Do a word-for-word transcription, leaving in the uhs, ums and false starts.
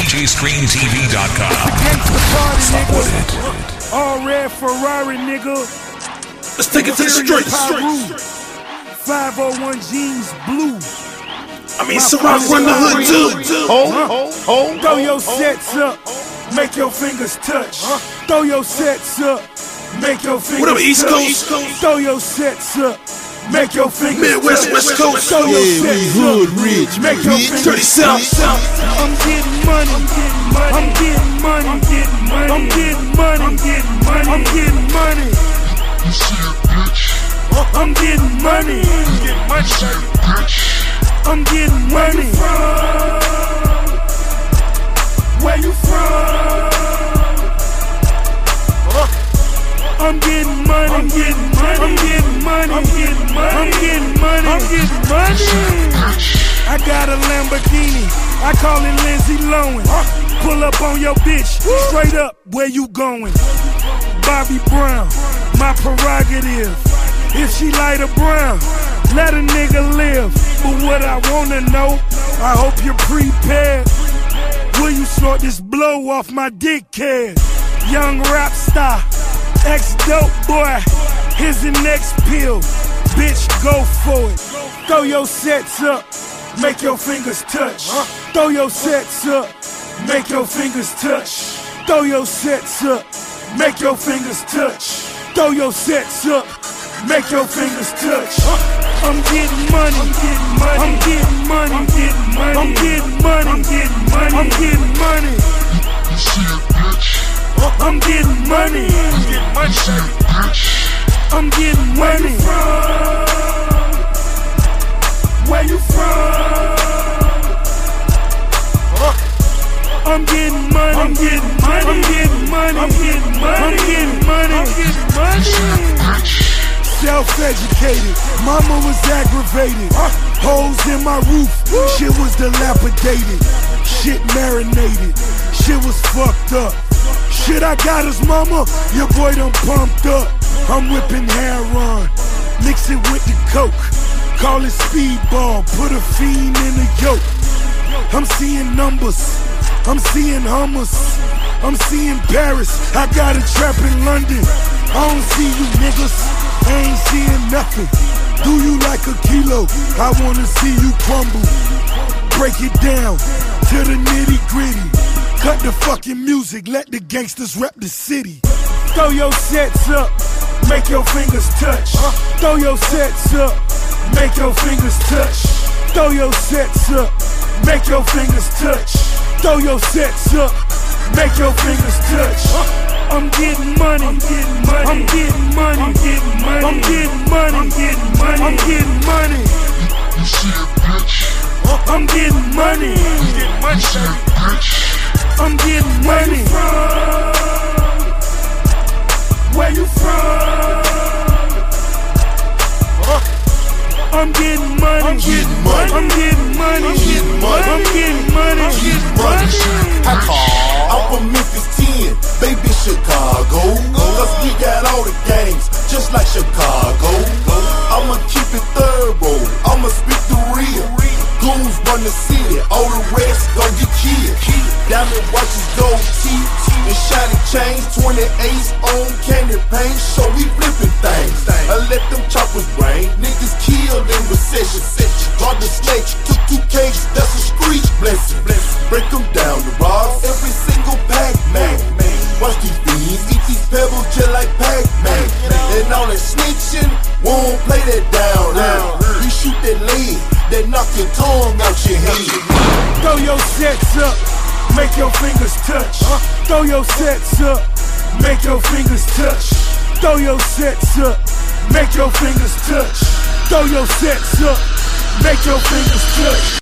J Screen T V dot com. Gangsta party, nigga. All red Ferrari, nigga. Let's take it to the streets. five oh one jeans blue. I mean, Ciroc run the hood too. Hold, hold, hold. Throw your sets up. Make your fingers touch. Throw your sets up. Make your fingers touch. What up, East Coast? Throw your sets up. Make your fingers Midwest, touch. West Coast. Throw your Yeah, we sets hood up. rich. Make your bitch. fingers South, South. I'm getting money. I'm getting money. I'm getting money. I'm getting money. I'm getting money. I'm getting money. You see it, bitch. I'm getting money. You see it, bitch. I'm getting money. Where you from? I'm getting money. I'm getting money. I'm getting money. I'm getting money. I'm getting money. I'm getting money. I got a Lamborghini. I call it Lindsay Lohan. Pull up on your bitch. Straight up, where you going? Bobby Brown, my prerogative. If she light a brown, let a nigga live. But what I wanna know, I hope you're prepared. Will you snort this blow off my dickhead? Young rap star, ex-dope boy, here's the next pill. Bitch, go for it. Throw your sets up, make your fingers touch. Throw your sets up, make your fingers touch. Throw your sets up, make your fingers touch. Throw your sets up, make your fingers touch. I'm getting money. I'm getting money. I'm getting money. I'm getting money. I'm getting money. I'm getting money. You see it, bitch. I'm getting money. You see it, bitch. I'm getting money. Where you from? I'm getting money. I'm getting money. I'm getting money. I'm getting money. I'm getting money. I'm getting money. Self-educated, mama was aggravated. Holes in my roof, shit was dilapidated. Shit marinated, shit was fucked up. Shit I got us, mama, your boy done pumped up. I'm whipping heroin, mix it with the coke. Call it speedball, put a fiend in the yoke. I'm seeing numbers, I'm seeing hummus, I'm seeing Paris. I got a trap in London. I don't see you niggas, I ain't seeing nothing. Do you like a kilo? I wanna see you crumble. Break it down to the nitty gritty. Cut the fucking music, let the gangsters rep the city. Throw your sets up, make your fingers touch. Throw your sets up, make your fingers touch. Throw your sets up, make your fingers touch. Throw your sets up, make your fingers touch. I'm getting money. I'm getting money. I'm getting money. I'm getting money. I'm getting money. I'm getting money. I'm getting money. You see it, bitch. I'm getting money. You see it, bitch. I'm getting money. Where you from? I'm getting money. I'm getting money. I'm getting money. I'm getting money. I'm getting money. I'm getting money. I call. I'm from Memphis ten, baby Chicago. Cause we got all the games, just like Chicago. I'ma keep it thorough, I'ma speak the real. Goons run the city, all the rest gon' get killed. Diamond watches, gold teeth, and shiny chains. twenty-eights on candy paint, so we flipping things. I let them choppers rain, niggas killed in recession. Draw the snake, took two cakes, that's a street blessing. Break them down, the rods, every single Pac-Man. Watch these beans, eat these pebbles just like Pac-Man. And all that snitching, won't play that down, down. We shoot that lead, that knock your tongue out your head. Throw your sets up, make your fingers touch. Throw your sets up, make your fingers touch. Throw your sets up, make your fingers touch. Throw your sets up, make your fingers touch.